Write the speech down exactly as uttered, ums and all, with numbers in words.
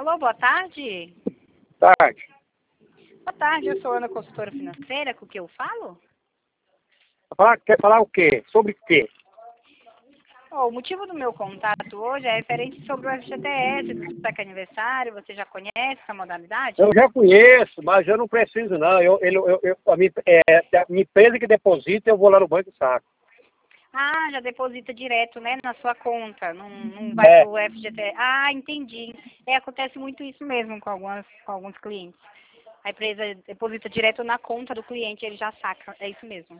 Alô, boa tarde. Tarde. Boa tarde, eu sou Ana, consultora financeira, com o que eu falo? Falar, quer falar o quê? Sobre o quê? Oh, o motivo do meu contato hoje é referente sobre o F G T S do Destaque Aniversário. Você já conhece essa modalidade? Eu já conheço, mas eu não preciso não. Eu, ele, eu, eu, a, minha, é, a minha empresa que deposita, eu vou lá no banco e saco. Ah, já deposita direto, né, na sua conta, não, não vai É. pro F G T S. Ah, entendi. É, acontece muito isso mesmo com, algumas, com alguns clientes. A empresa deposita direto na conta do cliente, ele já saca, é isso mesmo.